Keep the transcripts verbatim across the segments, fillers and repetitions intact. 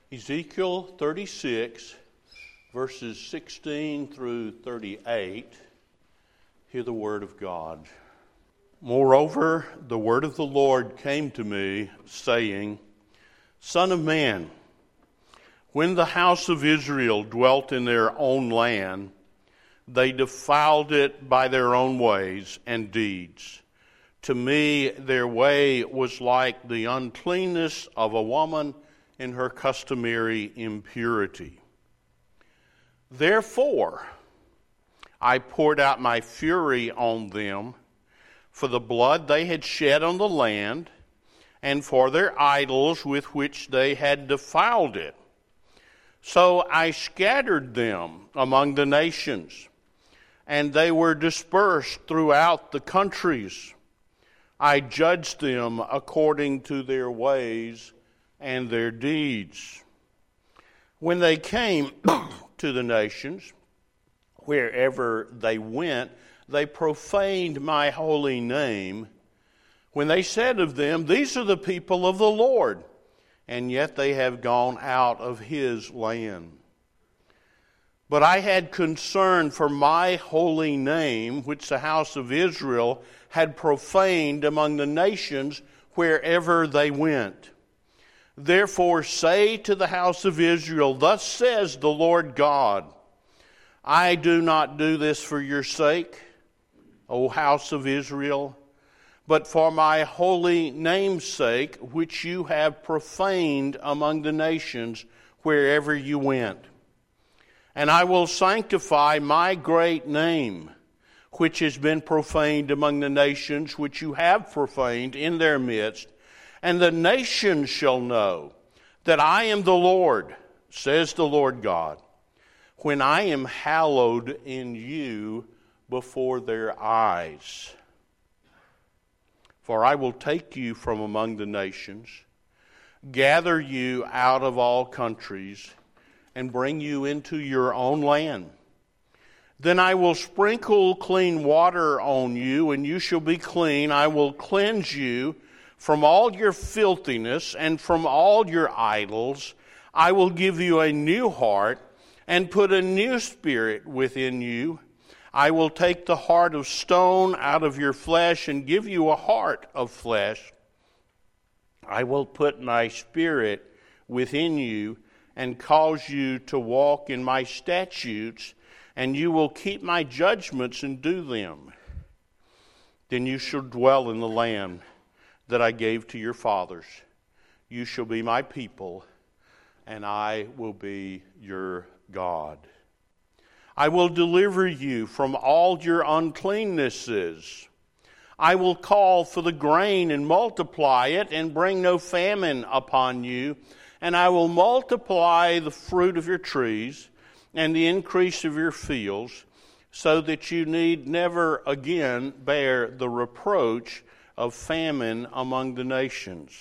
Ezekiel thirty-six, verses sixteen through thirty-eight, hear the word of God. Moreover, the word of the Lord came to me, saying, Son of man, when the house of Israel dwelt in their own land, they defiled it by their own ways and deeds. To me, their way was like the uncleanness of a woman in her customary impurity. Therefore, I poured out my fury on them for the blood they had shed on the land and for their idols with which they had defiled it. So I scattered them among the nations, and they were dispersed throughout the countries. I judged them according to their ways and their deeds. When they came to the nations, wherever they went, they profaned my holy name. When they said of them, These are the people of the Lord, and yet they have gone out of his land. But I had concern for my holy name, which the house of Israel had profaned among the nations wherever they went. Therefore say to the house of Israel, Thus says the Lord God, I do not do this for your sake, O house of Israel, but for my holy name's sake, which you have profaned among the nations wherever you went. And I will sanctify my great name, which has been profaned among the nations, which you have profaned in their midst. And the nations shall know that I am the Lord, says the Lord God, when I am hallowed in you before their eyes. For I will take you from among the nations, gather you out of all countries, and bring you into your own land. Then I will sprinkle clean water on you, and you shall be clean. I will cleanse you from all your filthiness and from all your idols. I will give you a new heart and put a new spirit within you. I will take the heart of stone out of your flesh and give you a heart of flesh. I will put my spirit within you and cause you to walk in my statutes, and you will keep my judgments and do them. Then you shall dwell in the land that I gave to your fathers. You shall be my people, and I will be your God. I will deliver you from all your uncleannesses. I will call for the grain and multiply it, and bring no famine upon you. And I will multiply the fruit of your trees and the increase of your fields, so that you need never again bear the reproach of famine among the nations.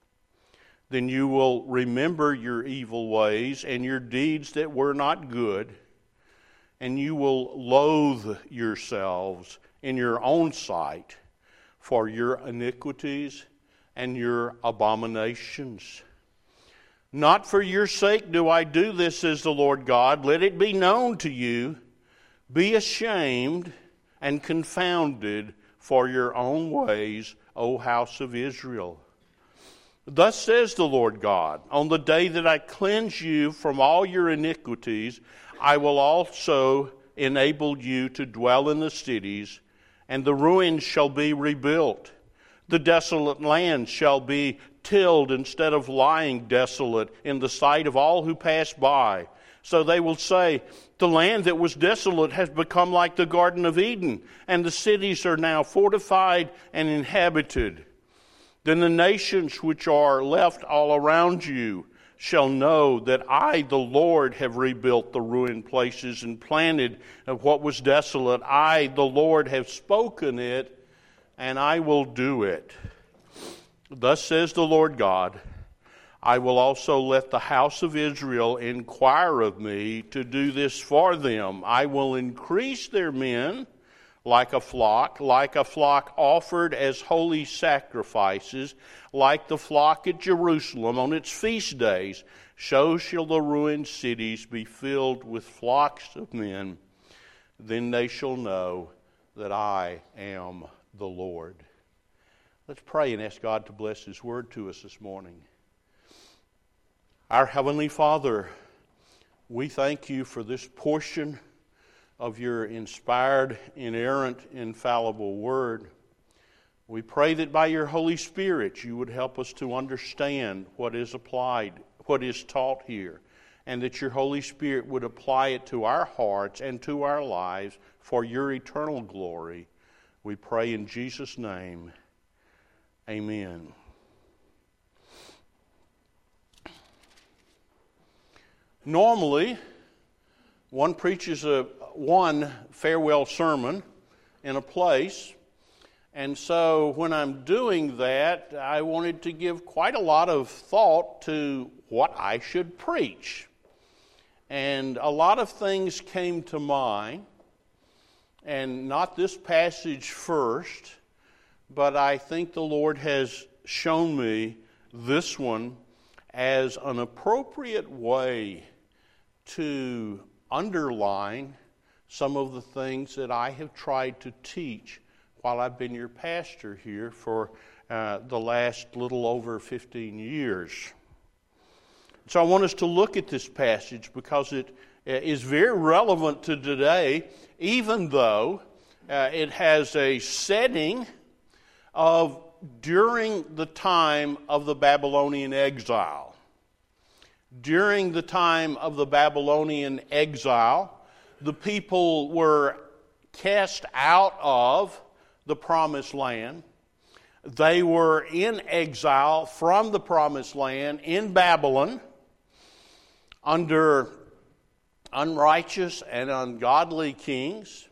Then you will remember your evil ways and your deeds that were not good, and you will loathe yourselves in your own sight for your iniquities and your abominations. Not for your sake do I do this, says the Lord God. Let it be known to you. Be ashamed and confounded for your own ways, O house of Israel. Thus says the Lord God, on the day that I cleanse you from all your iniquities, I will also enable you to dwell in the cities, and the ruins shall be rebuilt. The desolate land shall be tilled instead of lying desolate in the sight of all who pass by. So they will say, the land that was desolate has become like the Garden of Eden, and the cities are now fortified and inhabited. Then the nations which are left all around you shall know that I, the Lord, have rebuilt the ruined places and planted what was desolate. I, the Lord, have spoken it, and I will do it. Thus says the Lord God, I will also let the house of Israel inquire of me to do this for them. I will increase their men like a flock, like a flock offered as holy sacrifices, like the flock at Jerusalem on its feast days, So shall the ruined cities be filled with flocks of men. Then they shall know that I am the Lord. Let's pray and ask God to bless His word to us this morning. Our Heavenly Father, we thank You for this portion of Your inspired, inerrant, infallible word. We pray that by Your Holy Spirit You would help us to understand what is applied, what is taught here, and that Your Holy Spirit would apply it to our hearts and to our lives for Your eternal glory. We pray in Jesus' name. Amen. Normally, one preaches a one farewell sermon in a place, and so when I'm doing that, I wanted to give quite a lot of thought to what I should preach. And a lot of things came to mind, and not this passage first, but I think the Lord has shown me this one as an appropriate way to underline some of the things that I have tried to teach while I've been your pastor here for uh, the last little over fifteen years. So I want us to look at this passage because it is very relevant to today, even though uh, it has a setting of during the time of the Babylonian exile. During the time of the Babylonian exile, the people were cast out of the Promised Land. They were in exile from the Promised Land in Babylon under unrighteous and ungodly kings.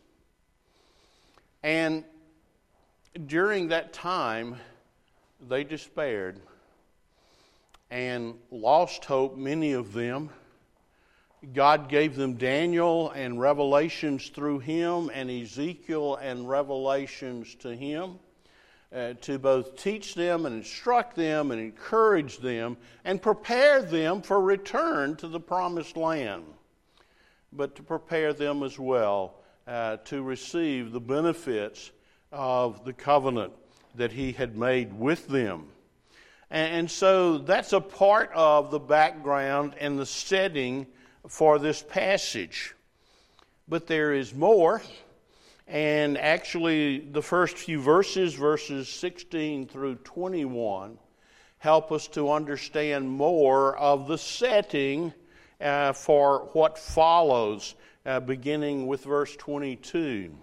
And during that time, they despaired and lost hope, many of them. God gave them Daniel and revelations through him, and Ezekiel and revelations to him, uh, to both teach them and instruct them and encourage them and prepare them for return to the Promised Land, but to prepare them as well uh, to receive the benefits of the covenant that He had made with them. And so that's a part of the background and the setting for this passage. But there is more, and actually the first few verses, verses sixteen through twenty-one, help us to understand more of the setting uh, for what follows, uh, beginning with verse twenty-two.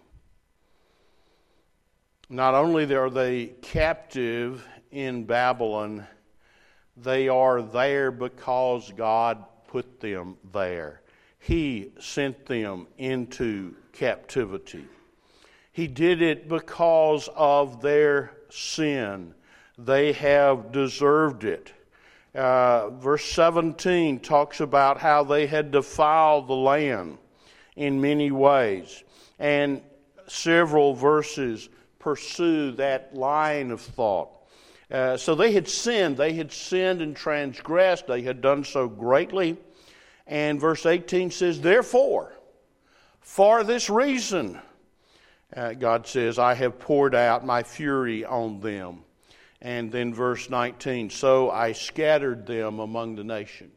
Not only are they captive in Babylon, they are there because God put them there. He sent them into captivity. He did it because of their sin. They have deserved it. Uh, verse seventeen talks about how they had defiled the land in many ways. And several verses pursue that line of thought. Uh, so they had sinned. They had sinned and transgressed. They had done so greatly. And verse eighteen says, therefore, for this reason, uh, God says, I have poured out my fury on them. And then verse nineteen, so I scattered them among the nations.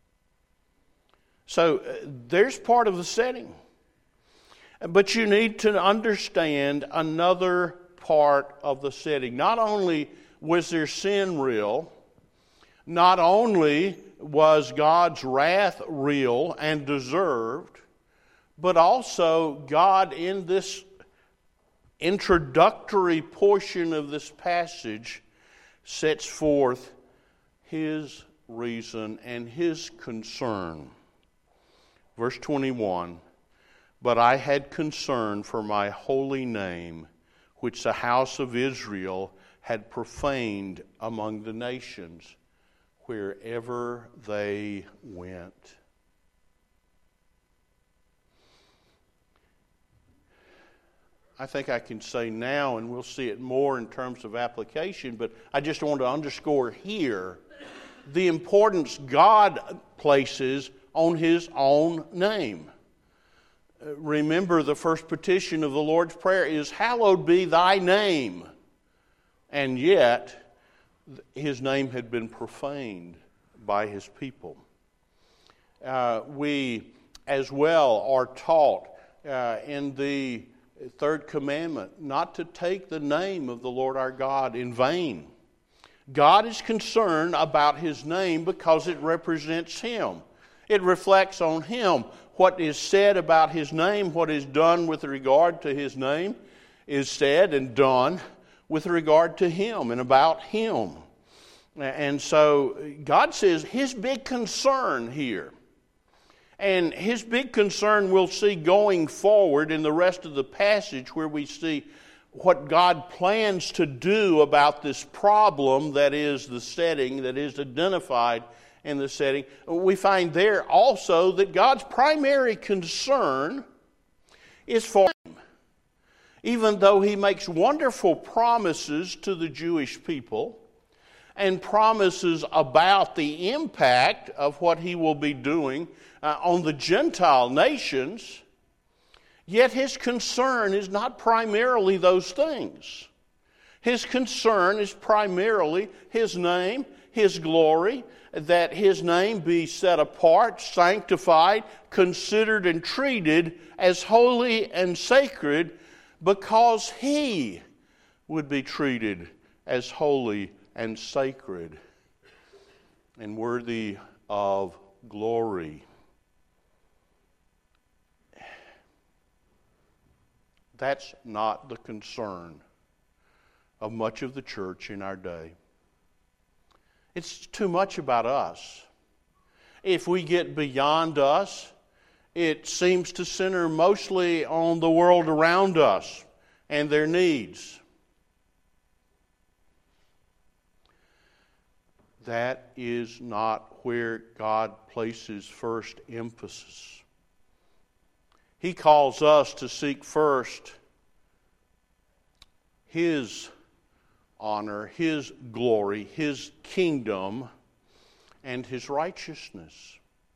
So uh, there's part of the setting. But you need to understand another part of the setting. Not only was their sin real, not only was God's wrath real and deserved, but also God, in this introductory portion of this passage, sets forth His reason and His concern. Verse twenty-one, but I had concern for my holy name, which the house of Israel had profaned among the nations wherever they went. I think I can say now, and we'll see it more in terms of application, but I just want to underscore here the importance God places on His own name. Remember, the first petition of the Lord's Prayer is, hallowed be thy name. And yet, His name had been profaned by His people. Uh, we as well are taught uh, in the third commandment not to take the name of the Lord our God in vain. God is concerned about His name because it represents Him. It reflects on Him. What is said about His name, what is done with regard to His name, is said and done with regard to Him and about Him. And so God says His big concern here, and His big concern we'll see going forward in the rest of the passage, where we see what God plans to do about this problem that is the setting, that is identified in the setting. We find there also that God's primary concern is for Him. Even though He makes wonderful promises to the Jewish people and promises about the impact of what He will be doing uh, on the Gentile nations, yet His concern is not primarily those things. His concern is primarily His name, His glory, that His name be set apart, sanctified, considered and treated as holy and sacred, because He would be treated as holy and sacred and worthy of glory. That's not the concern of much of the church in our day. It's too much about us. If we get beyond us, it seems to center mostly on the world around us and their needs. That is not where God places first emphasis. He calls us to seek first His honor, His glory, His kingdom, and His righteousness.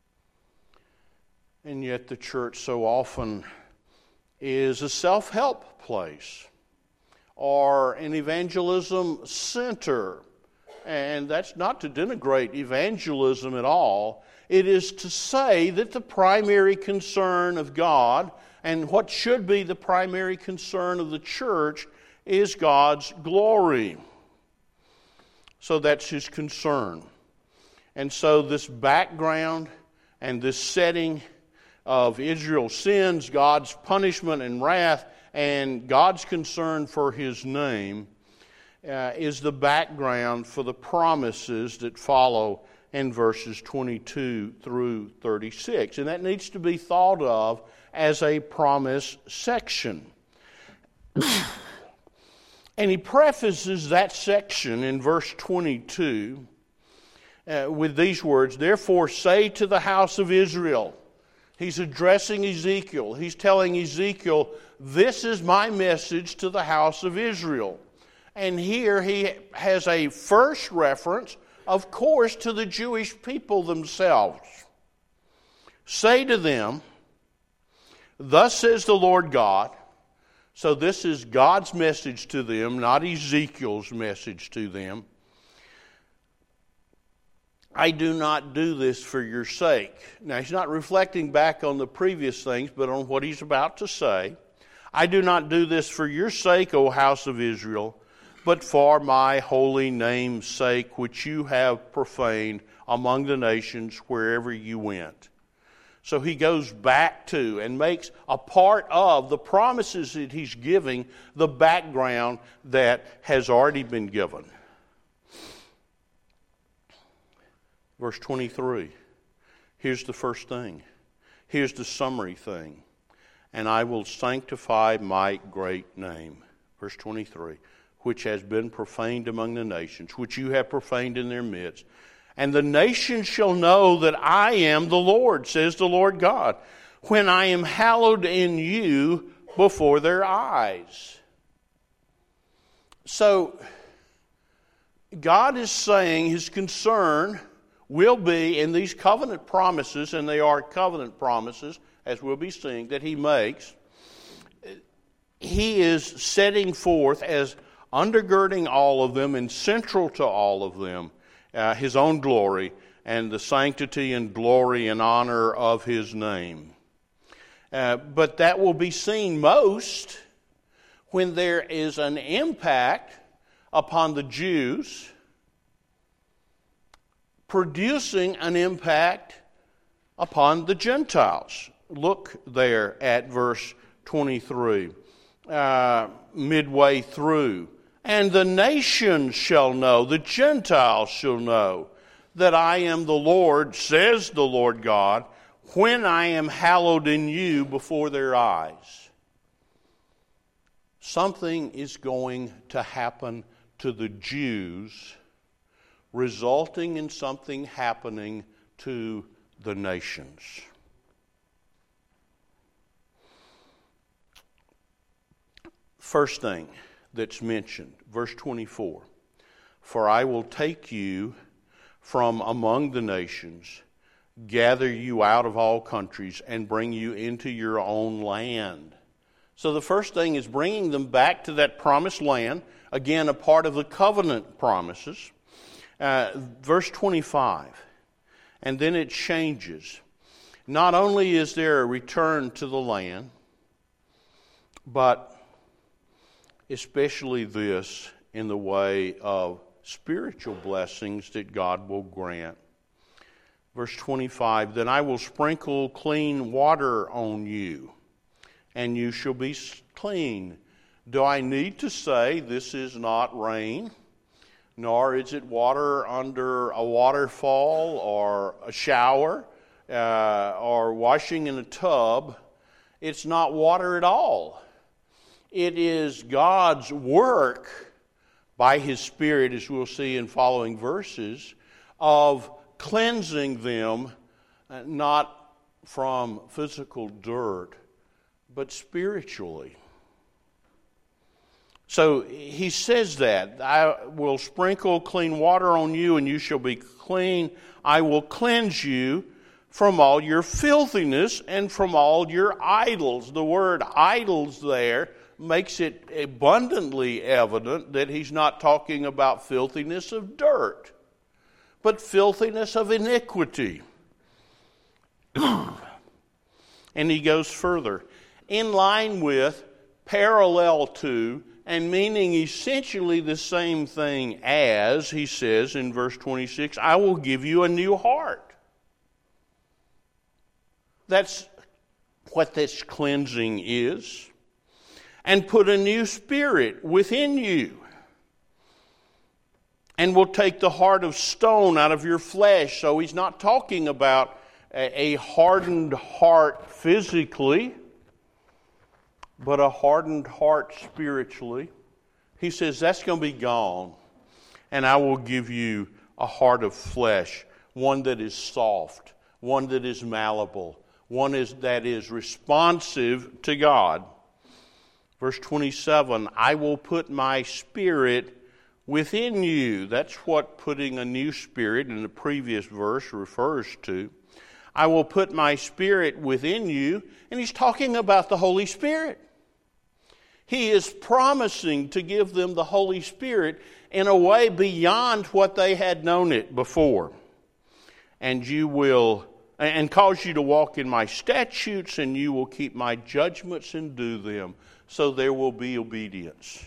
And yet the church so often is a self-help place or an evangelism center. And that's not to denigrate evangelism at all. It is to say that the primary concern of God and what should be the primary concern of the church is God's glory. So that's His concern. And so this background and this setting of Israel's sins, God's punishment and wrath, and God's concern for His name uh, is the background for the promises that follow in verses twenty-two through thirty-six. And that needs to be thought of as a promise section. And he prefaces that section in verse twenty-two uh, with these words, "Therefore say to the house of Israel." He's addressing Ezekiel. He's telling Ezekiel, this is my message to the house of Israel. And here he has a first reference, of course, to the Jewish people themselves. "Say to them, thus says the Lord God." So this is God's message to them, not Ezekiel's message to them. "I do not do this for your sake." Now he's not reflecting back on the previous things, but on what he's about to say. "I do not do this for your sake, O house of Israel, but for my holy name's sake, which you have profaned among the nations wherever you went." So he goes back to and makes a part of the promises that he's giving the background that has already been given. Verse twenty-three, here's the first thing. Here's the summary thing. "And I will sanctify my great name." Verse twenty-three, "which has been profaned among the nations, which you have profaned in their midst. And the nations shall know that I am the Lord, says the Lord God, when I am hallowed in you before their eyes." So, God is saying His concern will be in these covenant promises, and they are covenant promises, as we'll be seeing, that he makes. He is setting forth as undergirding all of them and central to all of them, uh, his own glory and the sanctity and glory and honor of his name. Uh, but that will be seen most when there is an impact upon the Jews, producing an impact upon the Gentiles. Look there at verse twenty-three, uh, midway through. And the nations shall know, the Gentiles shall know, that I am the Lord, says the Lord God, when I am hallowed in you before their eyes. Something is going to happen to the Jews, resulting in something happening to the nations. First thing that's mentioned, verse twenty-four. For I will take you from among the nations, gather you out of all countries, and bring you into your own land. So the first thing is bringing them back to that promised land, again, a part of the covenant promises. Uh, verse twenty-five, and then it changes. Not only is there a return to the land, but especially this in the way of spiritual blessings that God will grant. Verse twenty-five, then I will sprinkle clean water on you, and you shall be clean. Do I need to say this is not rain, nor is it water under a waterfall or a shower uh, or washing in a tub? It's not water at all. It is God's work by his Spirit, as we'll see in following verses, of cleansing them, uh, not from physical dirt, but spiritually. So he says that, I will sprinkle clean water on you and you shall be clean. I will cleanse you from all your filthiness and from all your idols. The word idols there makes it abundantly evident that he's not talking about filthiness of dirt, but filthiness of iniquity. And he goes further, in line with, parallel to, and meaning essentially the same thing as, he says in verse twenty-six, I will give you a new heart. That's what this cleansing is. And put a new spirit within you. And will take the heart of stone out of your flesh. So he's not talking about a hardened heart physically, but a hardened heart spiritually. He says that's going to be gone. And I will give you a heart of flesh, one that is soft, one that is malleable, one is, that is responsive to God. Verse twenty-seven, I will put my spirit within you. That's what putting a new spirit in the previous verse refers to. I will put my spirit within you. And he's talking about the Holy Spirit. He is promising to give them the Holy Spirit in a way beyond what they had known it before. And you will, and cause you to walk in my statutes, and you will keep my judgments and do them. So there will be obedience.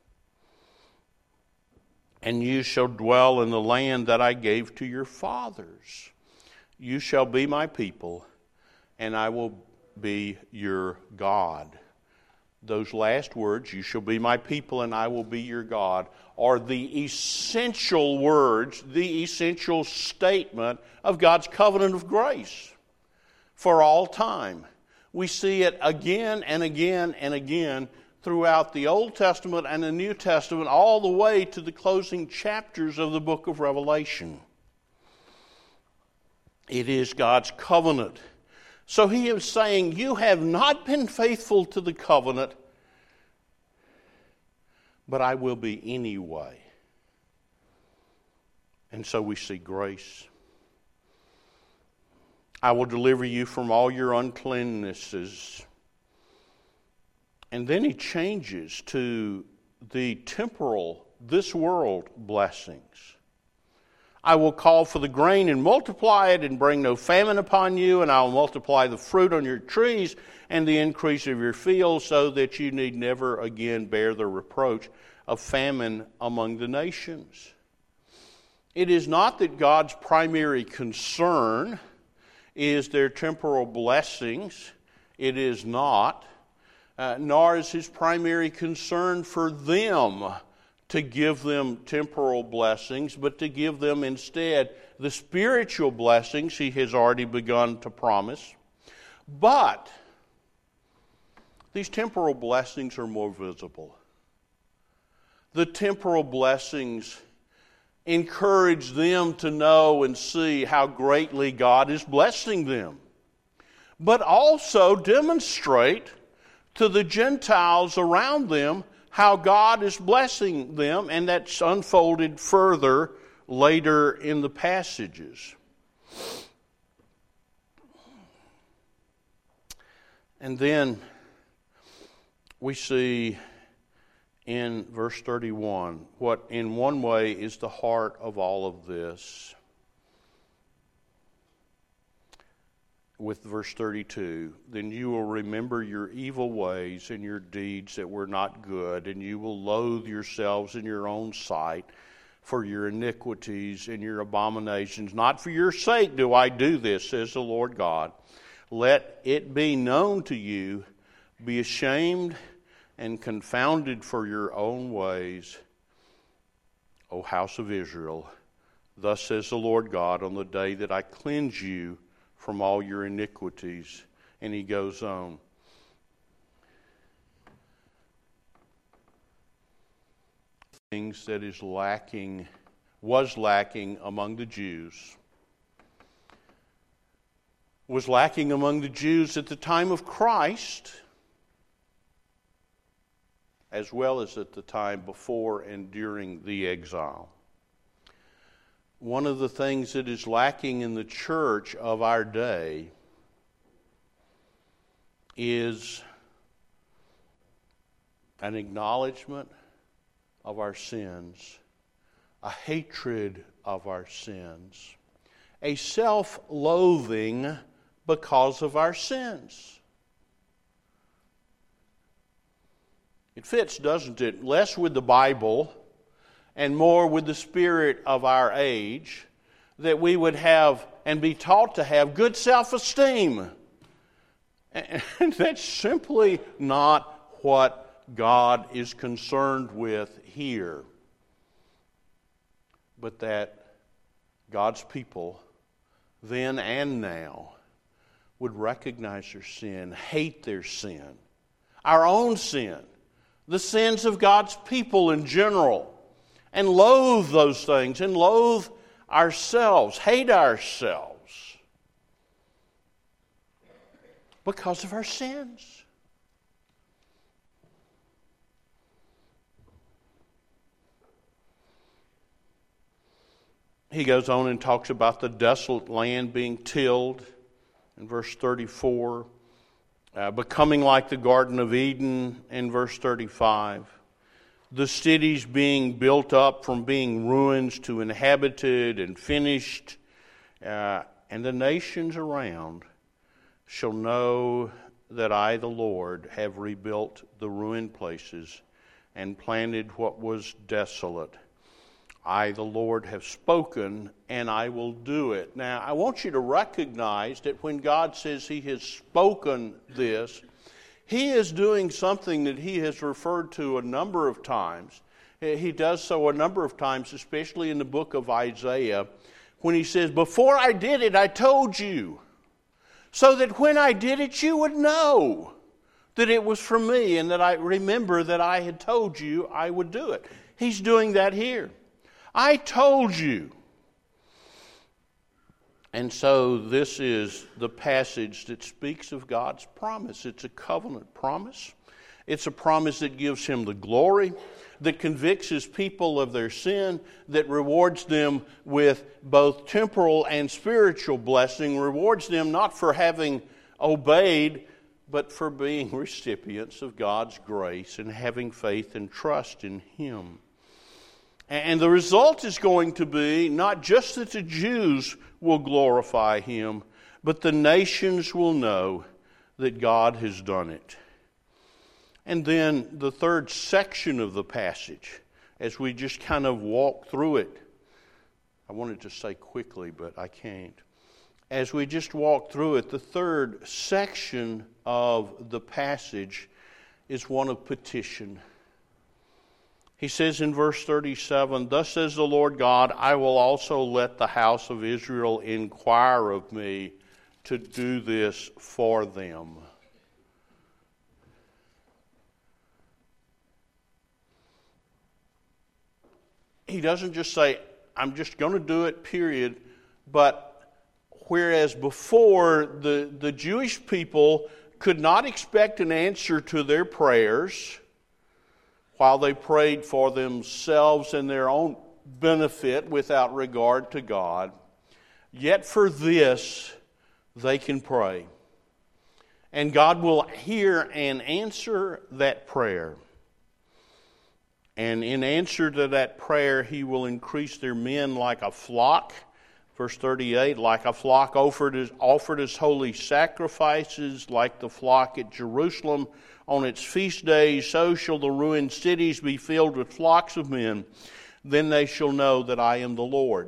And you shall dwell in the land that I gave to your fathers. You shall be my people, and I will be your God. Those last words, you shall be my people and I will be your God, are the essential words, the essential statement of God's covenant of grace for all time. We see it again and again and again throughout the Old Testament and the New Testament, all the way to the closing chapters of the book of Revelation. It is God's covenant. So he is saying, you have not been faithful to the covenant, but I will be anyway. And so we see grace. I will deliver you from all your uncleannesses. And then he changes to the temporal, this world blessings. I will call for the grain and multiply it and bring no famine upon you, and I will multiply the fruit on your trees and the increase of your fields, so that you need never again bear the reproach of famine among the nations. It is not that God's primary concern is their temporal blessings. It is not. Uh, nor is his primary concern for them to give them temporal blessings, but to give them instead the spiritual blessings he has already begun to promise. But these temporal blessings are more visible. The temporal blessings encourage them to know and see how greatly God is blessing them, but also demonstrate to the Gentiles around them how God is blessing them, and that's unfolded further later in the passages. And then we see in verse thirty-one what in one way is the heart of all of this. With verse thirty-two, then you will remember your evil ways and your deeds that were not good, and you will loathe yourselves in your own sight for your iniquities and your abominations. Not for your sake do I do this, says the Lord God. Let it be known to you, be ashamed and confounded for your own ways, O house of Israel. Thus says the Lord God, on the day that I cleanse you from all your iniquities. And he goes on. Things that is lacking, was lacking among the Jews, was lacking among the Jews at the time of Christ, as well as at the time before and during the exile. One of the things that is lacking in the church of our day is an acknowledgement of our sins, a hatred of our sins, a self-loathing because of our sins. It fits, doesn't it? Less with the Bible and more with the spirit of our age, that we would have and be taught to have good self-esteem. And that's simply not what God is concerned with here. But that God's people, then and now, would recognize their sin, hate their sin, our own sin, the sins of God's people in general, and loathe those things, and loathe ourselves, hate ourselves because of our sins. He goes on and talks about the desolate land being tilled in verse thirty-four, uh, becoming like the Garden of Eden in verse thirty-five. The cities being built up from being ruins to inhabited and finished, uh, and the nations around shall know that I, the Lord, have rebuilt the ruined places and planted what was desolate. I, the Lord, have spoken, and I will do it. Now, I want you to recognize that when God says He has spoken this, He is doing something that He has referred to a number of times. He does so a number of times, especially in the book of Isaiah, when He says, before I did it, I told you, so that when I did it, you would know that it was from me, and that I remember that I had told you I would do it. He's doing that here. I told you. And so this is the passage that speaks of God's promise. It's a covenant promise. It's a promise that gives Him the glory, that convicts His people of their sin, that rewards them with both temporal and spiritual blessing, rewards them not for having obeyed, but for being recipients of God's grace and having faith and trust in Him. And the result is going to be not just that the Jews will glorify Him, but the nations will know that God has done it. And then the third section of the passage, as we just kind of walk through it, I wanted to say quickly, but I can't. As we just walk through it, the third section of the passage is one of petition. He says in verse thirty-seven, "Thus says the Lord God, I will also let the house of Israel inquire of me to do this for them." He doesn't just say, I'm just going to do it, period. But whereas before the, the Jewish people could not expect an answer to their prayers while they prayed for themselves and their own benefit without regard to God, yet for this they can pray. And God will hear and answer that prayer. And in answer to that prayer, He will increase their men like a flock. Verse thirty-eight, like a flock offered as, offered as holy sacrifices, like the flock at Jerusalem on its feast days, so shall the ruined cities be filled with flocks of men. Then they shall know that I am the Lord.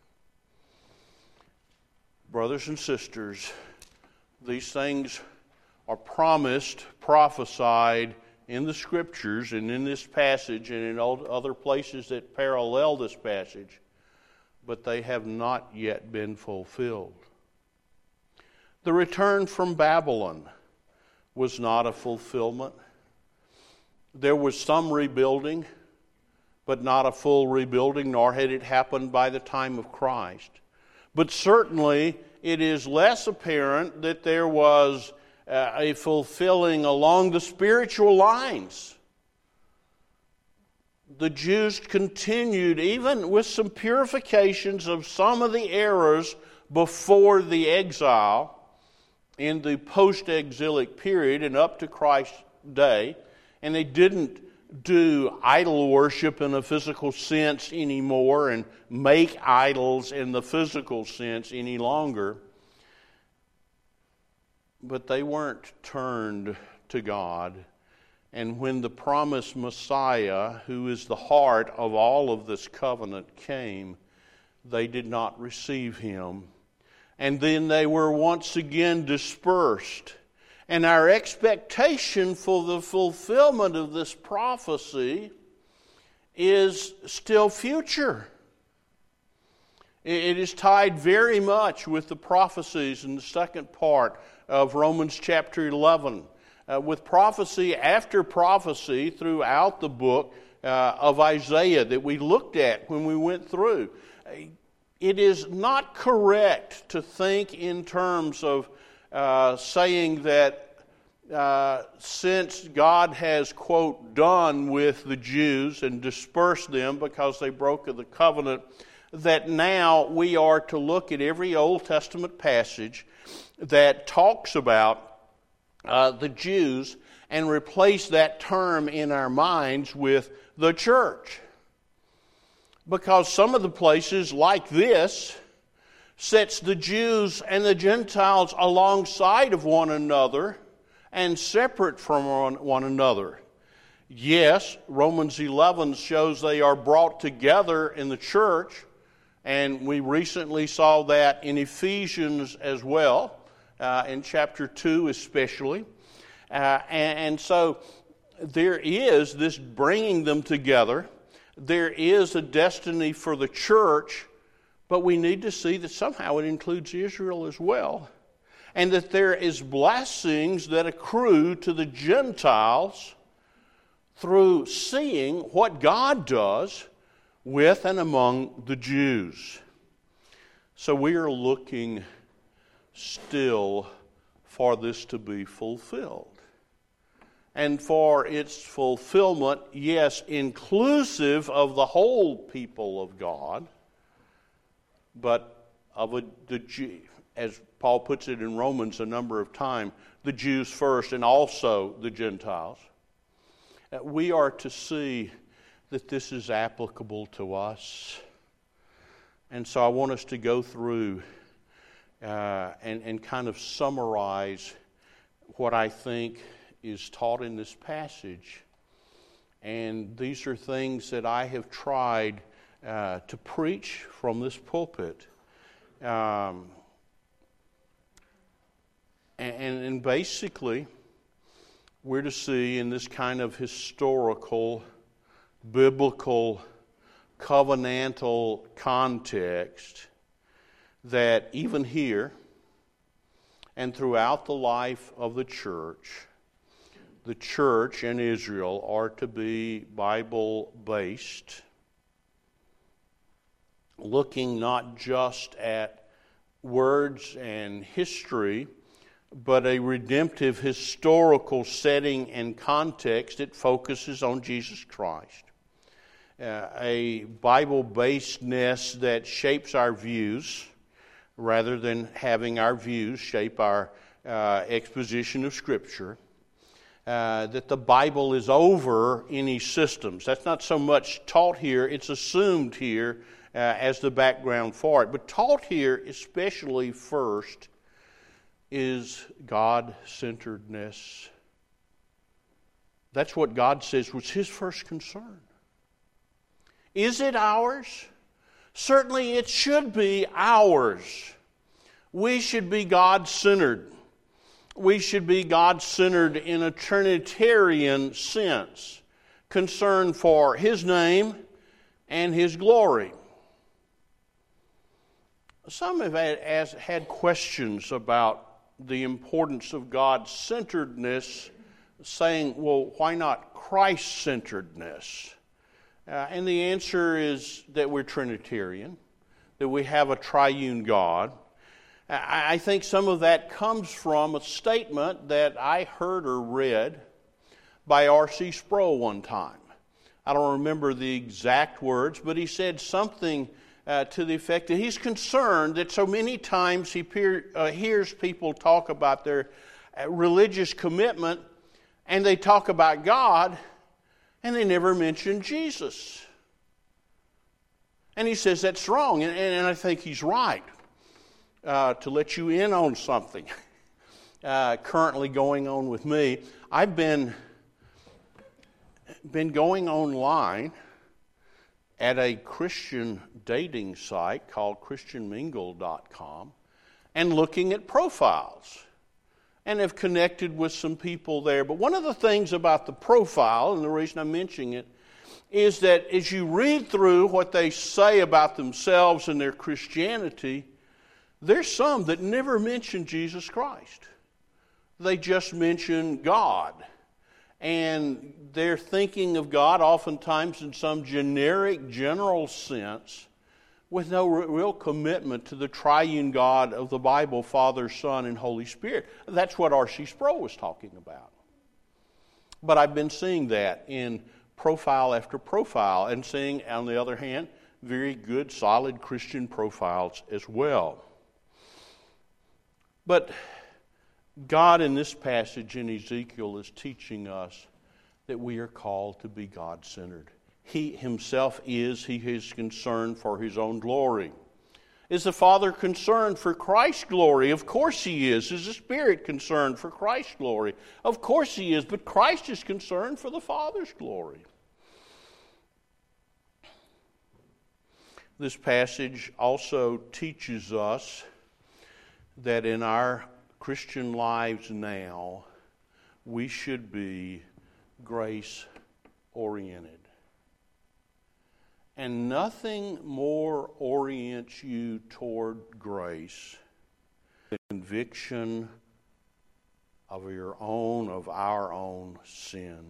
Brothers and sisters, these things are promised, prophesied in the Scriptures and in this passage and in other places that parallel this passage, but they have not yet been fulfilled. The return from Babylon was not a fulfillment. There was some rebuilding, but not a full rebuilding, nor had it happened by the time of Christ. But certainly it is less apparent that there was uh, a fulfilling along the spiritual lines. The Jews continued, even with some purifications of some of the errors before the exile, in the post-exilic period and up to Christ's day, and they didn't do idol worship in a physical sense anymore and make idols in the physical sense any longer. But they weren't turned to God. And when the promised Messiah, who is the heart of all of this covenant, came, they did not receive Him. And then they were once again dispersed. And our expectation for the fulfillment of this prophecy is still future. It is tied very much with the prophecies in the second part of Romans chapter eleven. Uh, with prophecy after prophecy throughout the book uh, of Isaiah that we looked at when we went through. It is not correct to think in terms of uh, saying that uh, since God has, quote, done with the Jews and dispersed them because they broke the covenant, that now we are to look at every Old Testament passage that talks about uh, the Jews and replace that term in our minds with the church. Because some of the places, like this, sets the Jews and the Gentiles alongside of one another and separate from one another. Yes, Romans eleven shows they are brought together in the church, and we recently saw that in Ephesians as well, uh, in chapter two especially. Uh, and, and so there is this bringing them together. There is a destiny for the church, but we need to see that somehow it includes Israel as well. And that there is blessings that accrue to the Gentiles through seeing what God does with and among the Jews. So we are looking still for this to be fulfilled. and for its fulfillment, yes, inclusive of the whole people of God, but of a, the Jew, as Paul puts it in Romans a number of times, the Jews first and also the Gentiles. We are to see that this is applicable to us. And so I want us to go through uh, and, and kind of summarize what I think is taught in this passage. And these are things that I have tried uh, to preach from this pulpit. Um, and, and basically, we're to see in this kind of historical, biblical, covenantal context that even here and throughout the life of the church, the church and Israel are to be Bible-based, looking not just at words and history, but a redemptive historical setting and context that focuses on Jesus Christ. Uh, a Bible-basedness that shapes our views rather than having our views shape our uh, exposition of Scripture. Uh, that the Bible is over any systems. That's not so much taught here, it's assumed here uh, as the background for it. But taught here, especially first, is God-centeredness. That's what God says was His first concern. Is it ours? Certainly it should be ours. We should be God-centered. We should be God-centered in a Trinitarian sense, concerned for His name and His glory. Some have had, had questions about the importance of God-centeredness, saying, well, why not Christ-centeredness? Uh, and the answer is that we're Trinitarian, that we have a triune God. I think some of that comes from a statement that I heard or read by R C Sproul one time. I don't remember the exact words, but he said something uh, to the effect that he's concerned that so many times he peer, uh, hears people talk about their religious commitment and they talk about God and they never mention Jesus. And he says that's wrong, and, and I think he's right. Uh, to let you in on something uh, currently going on with me. I've been, been going online at a Christian dating site called Christian Mingle dot com and looking at profiles and have connected with some people there. But one of the things about the profile, and the reason I'm mentioning it, is that as you read through what they say about themselves and their Christianity, there's some that never mention Jesus Christ. They just mention God. And they're thinking of God oftentimes in some generic, general sense with no real commitment to the triune God of the Bible, Father, Son, and Holy Spirit. That's what R C Sproul was talking about. But I've been seeing that in profile after profile and seeing, on the other hand, very good, solid Christian profiles as well. But God in this passage in Ezekiel is teaching us that we are called to be God-centered. He Himself is, He is concerned for His own glory. Is the Father concerned for Christ's glory? Of course He is. Is the Spirit concerned for Christ's glory? Of course He is, but Christ is concerned for the Father's glory. This passage also teaches us that in our Christian lives now, we should be grace-oriented. And nothing more orients you toward grace than conviction of your own, of our own sin.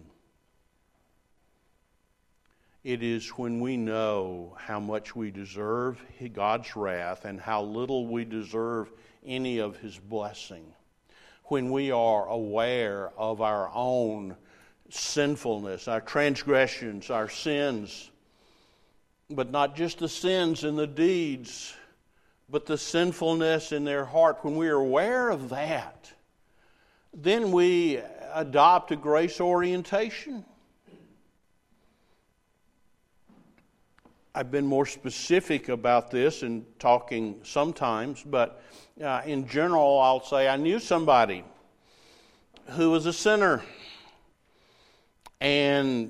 It is when we know how much we deserve God's wrath and how little we deserve any of His blessing, when we are aware of our own sinfulness, our transgressions, our sins, but not just the sins and the deeds, but the sinfulness in their heart. When we are aware of that, then we adopt a grace orientation. I've been more specific about this in talking sometimes, but uh, in general, I'll say I knew somebody who was a sinner, and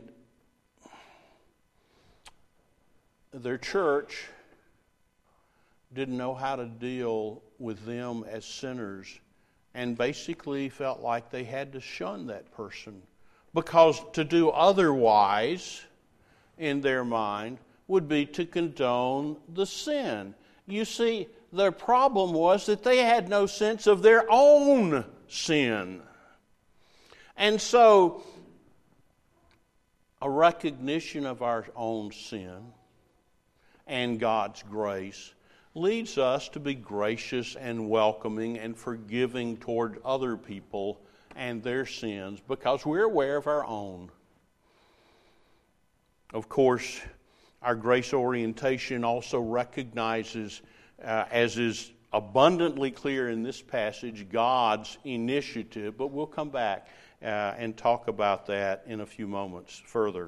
their church didn't know how to deal with them as sinners, and basically felt like they had to shun that person, because to do otherwise, in their mind, would be to condone the sin. You see, their problem was that they had no sense of their own sin. And so, a recognition of our own sin and God's grace leads us to be gracious and welcoming and forgiving toward other people and their sins, because we're aware of our own. Of course, our grace orientation also recognizes, uh, as is abundantly clear in this passage, God's initiative, but we'll come back uh, and talk about that in a few moments further.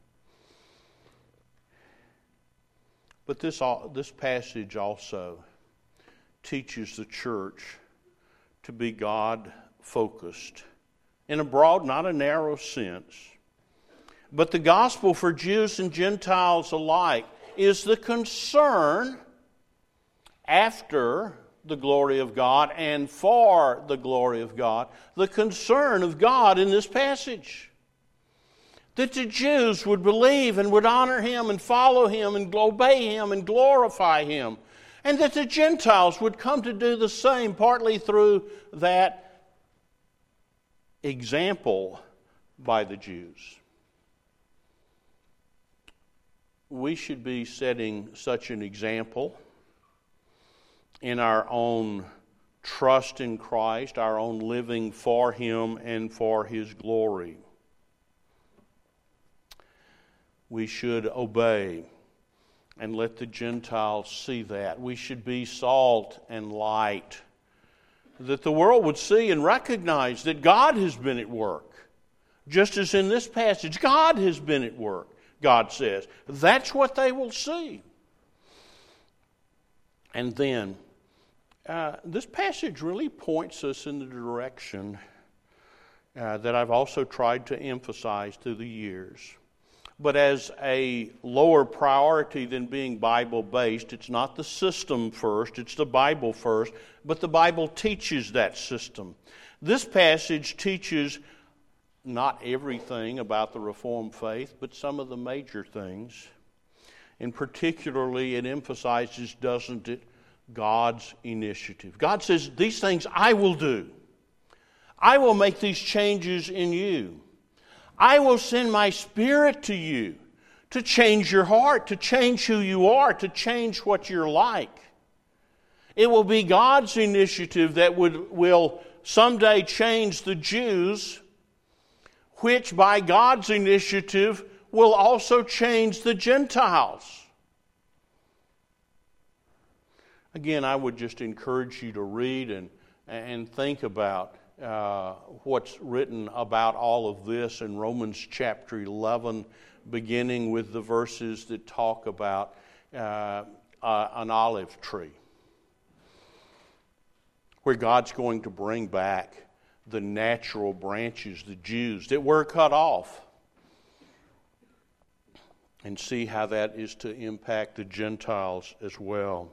But this, this passage also teaches the church to be God-focused in a broad, not a narrow sense. But the gospel for Jews and Gentiles alike is the concern after the glory of God and for the glory of God, the concern of God in this passage. That the Jews would believe and would honor Him and follow Him and obey Him and glorify Him. And that the Gentiles would come to do the same, partly through that example by the Jews. We should be setting such an example in our own trust in Christ, our own living for Him and for His glory. We should obey and let the Gentiles see that. We should be salt and light, that the world would see and recognize that God has been at work. Just as in this passage, God has been at work. God says. That's what they will see. And then, uh, this passage really points us in the direction uh, that I've also tried to emphasize through the years. But as a lower priority than being Bible-based, it's not the system first, it's the Bible first, but the Bible teaches that system. This passage teaches not everything about the Reformed faith, but some of the major things. And particularly it emphasizes, doesn't it, God's initiative. God says, these things I will do. I will make these changes in you. I will send my Spirit to you to change your heart, to change who you are, to change what you're like. It will be God's initiative that would, will someday change the Jews, which by God's initiative will also change the Gentiles. Again, I would just encourage you to read and, and think about uh, what's written about all of this in Romans chapter eleven, beginning with the verses that talk about uh, uh, an olive tree, where God's going to bring back the natural branches, the Jews that were cut off, and see how that is to impact the Gentiles as well.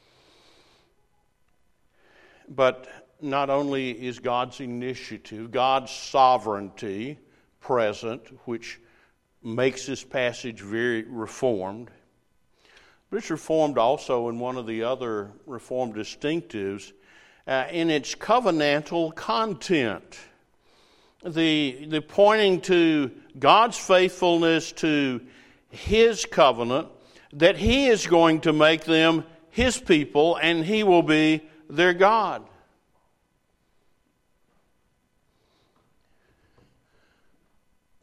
But not only is God's initiative, God's sovereignty present, which makes this passage very Reformed, but it's Reformed also in one of the other Reformed distinctives, Uh, in its covenantal content. The, the pointing to God's faithfulness to His covenant, that He is going to make them His people and He will be their God.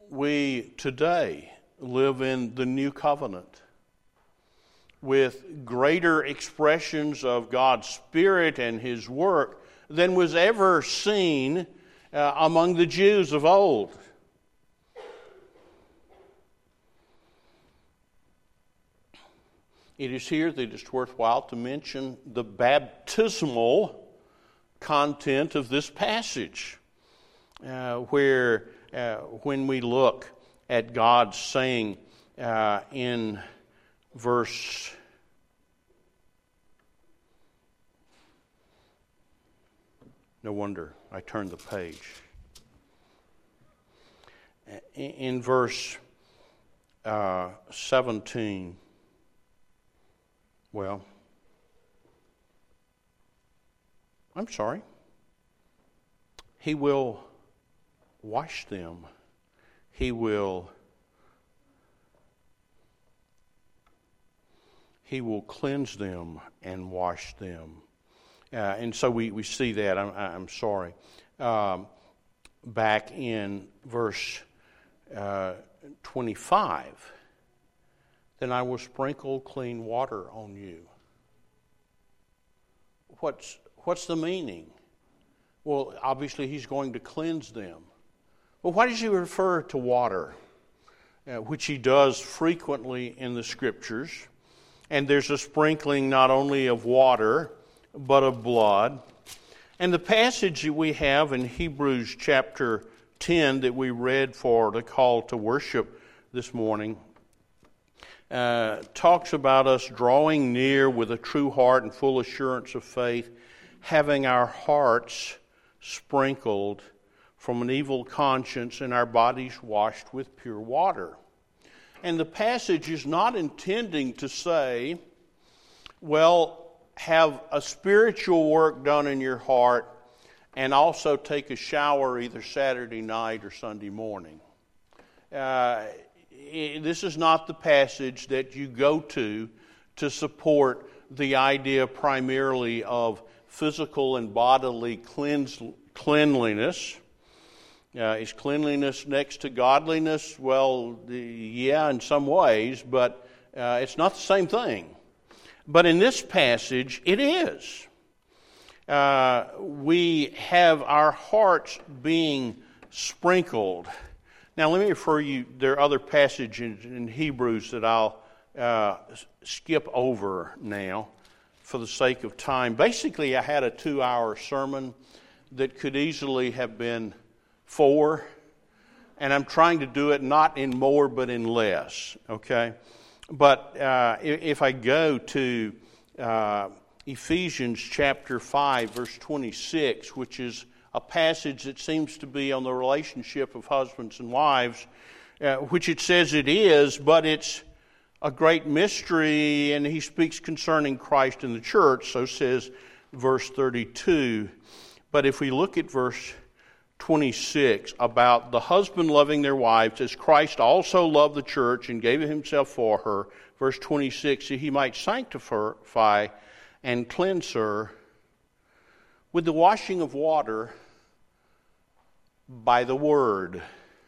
we today live in the new covenant with greater expressions of God's Spirit and His work than was ever seen uh, among the Jews of old. It is here that it's worthwhile to mention the baptismal content of this passage, uh, where uh, when we look at God saying uh, in verse no wonder I turned the page. In verse uh, seventeen, well, I'm sorry. He will wash them. He will He will cleanse them and wash them. Uh, and so we, we see that. I'm, I'm sorry. Um, back in verse uh, twenty-five, then I will sprinkle clean water on you. What's, what's the meaning? Well, obviously he's going to cleanse them. Well, why does he refer to water? Uh, which he does frequently in the Scriptures. And there's a sprinkling not only of water, but of blood. And the passage that we have in Hebrews chapter ten that we read for the call to worship this morning uh, talks about us drawing near with a true heart and full assurance of faith, having our hearts sprinkled from an evil conscience and our bodies washed with pure water. And the passage is not intending to say, well, have a spiritual work done in your heart and also take a shower either Saturday night or Sunday morning. Uh, this is not the passage that you go to to support the idea primarily of physical and bodily cleanse, cleanliness. Uh, is cleanliness next to godliness? Well, the, yeah, in some ways, but uh, it's not the same thing. But in this passage, it is. Uh, we have our hearts being sprinkled. Now, let me refer you, there are other passages in Hebrews that I'll uh, skip over now for the sake of time. Basically, I had a two-hour sermon that could easily have been four, and I'm trying to do it not in more but in less, okay? But uh, if I go to uh, Ephesians chapter five, verse twenty-six, which is a passage that seems to be on the relationship of husbands and wives, uh, which it says it is, but it's a great mystery, and he speaks concerning Christ and the church, so says verse thirty-two. But if we look at verse twenty-six, about the husband loving their wives as Christ also loved the church and gave himself for her. Verse twenty-six, that he might sanctify and cleanse her with the washing of water by the word.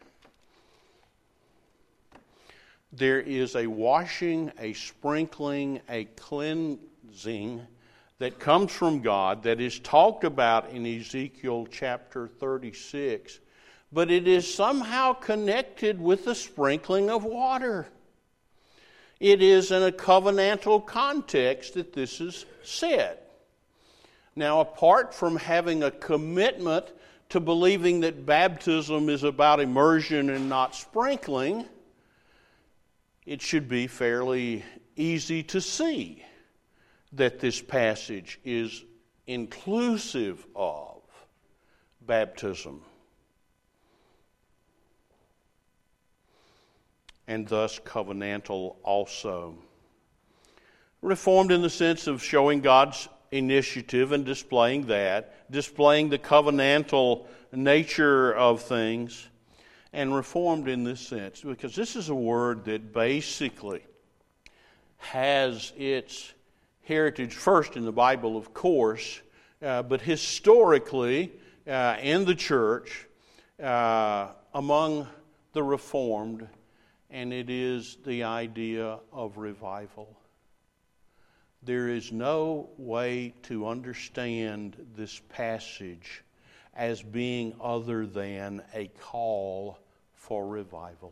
There is a washing, a sprinkling, a cleansing that comes from God that is talked about in Ezekiel chapter thirty-six, but it is somehow connected with the sprinkling of water. It is in a covenantal context that this is said. Now, apart from having a commitment to believing that baptism is about immersion and not sprinkling, it should be fairly easy to see that this passage is inclusive of baptism, and thus covenantal also. Reformed in the sense of showing God's initiative and displaying that, displaying the covenantal nature of things, and reformed in this sense, because this is a word that basically has its heritage first in the Bible, of course, uh, but historically uh, in the church, uh, among the Reformed, and it is the idea of revival. There is no way to understand this passage as being other than a call for revival.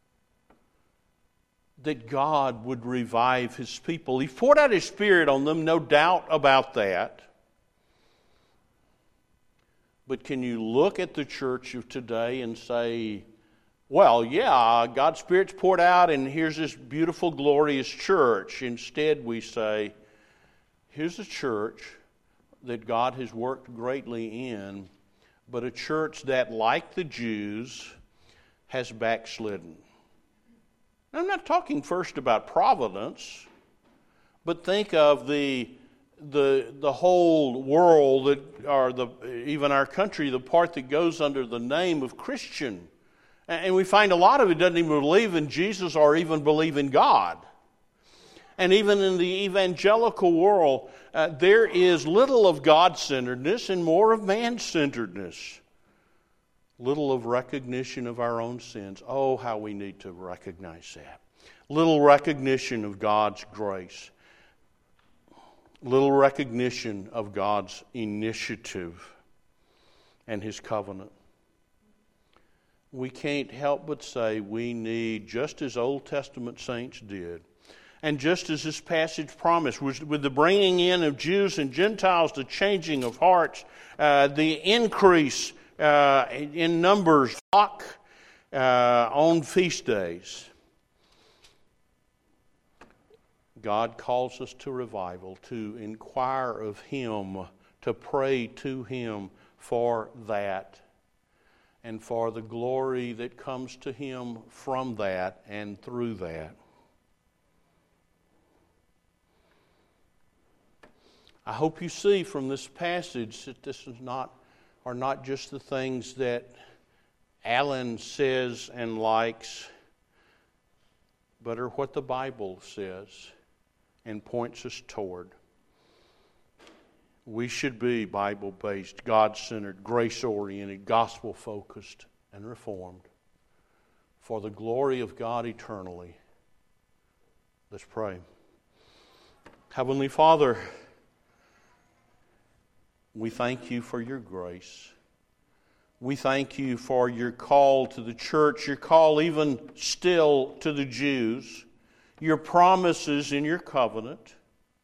That God would revive His people. He poured out His Spirit on them, no doubt about that. But can you look at the church of today and say, well, yeah, God's Spirit's poured out and here's this beautiful, glorious church. Instead, we say, here's a church that God has worked greatly in, but a church that, like the Jews, has backslidden. I'm not talking first about providence, but think of the the the whole world, that, or the even our country, the part that goes under the name of Christian. And we find a lot of it doesn't even believe in Jesus or even believe in God. And even in the evangelical world, uh, there is little of God-centeredness and more of man-centeredness. Little of recognition of our own sins. Oh, how we need to recognize that. Little recognition of God's grace. Little recognition of God's initiative and His covenant. We can't help but say we need, just as Old Testament saints did, and just as this passage promised, with the bringing in of Jews and Gentiles, the changing of hearts, uh, the increase uh, in numbers, flock uh, on feast days. God calls us to revival, to inquire of Him, to pray to Him for that, and for the glory that comes to Him from that and through that. I hope you see from this passage that this is not, are not just the things that Alan says and likes, but are what the Bible says and points us toward. We should be Bible-based, God-centered, grace-oriented, gospel-focused, and reformed for the glory of God eternally. Let's pray. Heavenly Father, we thank You for Your grace. We thank You for Your call to the church, Your call even still to the Jews, Your promises in Your covenant,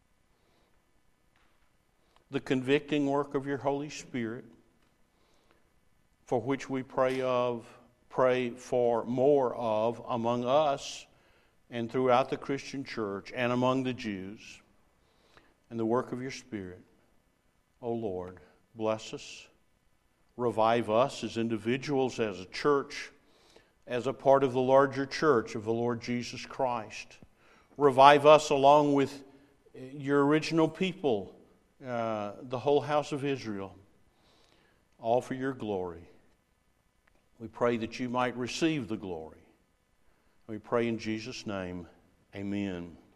the convicting work of Your Holy Spirit, for which we pray of, pray for more of among us and throughout the Christian church and among the Jews, and the work of Your Spirit. O Lord, bless us, revive us as individuals, as a church, as a part of the larger church of the Lord Jesus Christ. Revive us along with Your original people, Uh, the whole house of Israel, all for Your glory. We pray that You might receive the glory. We pray in Jesus' name, amen.